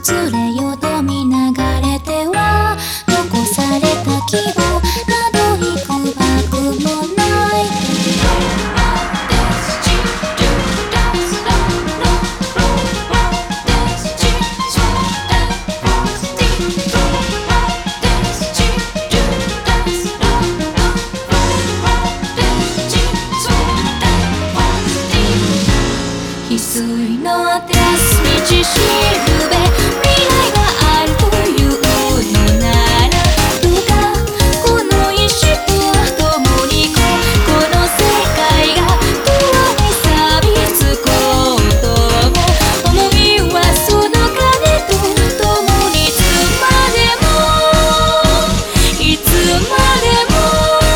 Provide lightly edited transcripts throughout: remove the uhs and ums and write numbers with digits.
崩れよどみ流れては残された希望などいくばくもない。翡翠の照らす道しるべ、未来があるというのならどうかこの石と共にこの世界が永遠に錆びつこうとも思いはその鐘と共にいつまでもいつまでも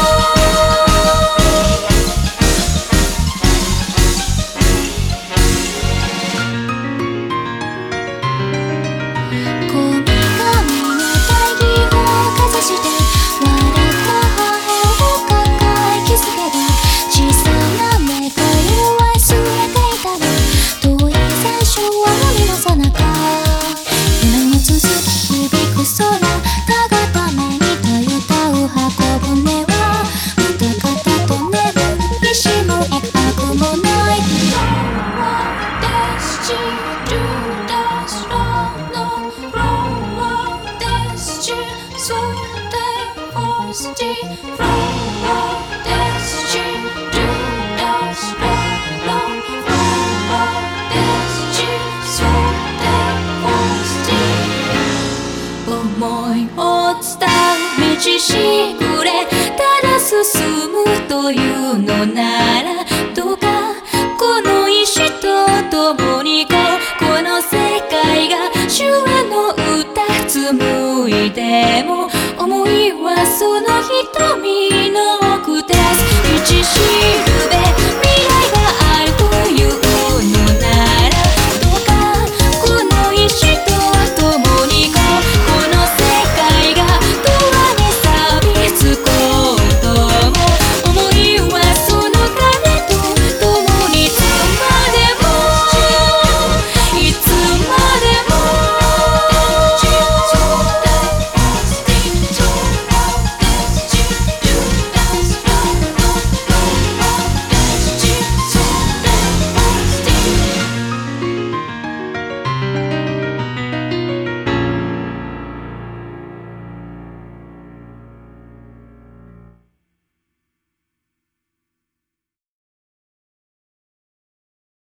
思いを伝う道しぐれ、ただ進むというのならどうかこの石と共にこの世界が手話の歌紡いでも思いはその日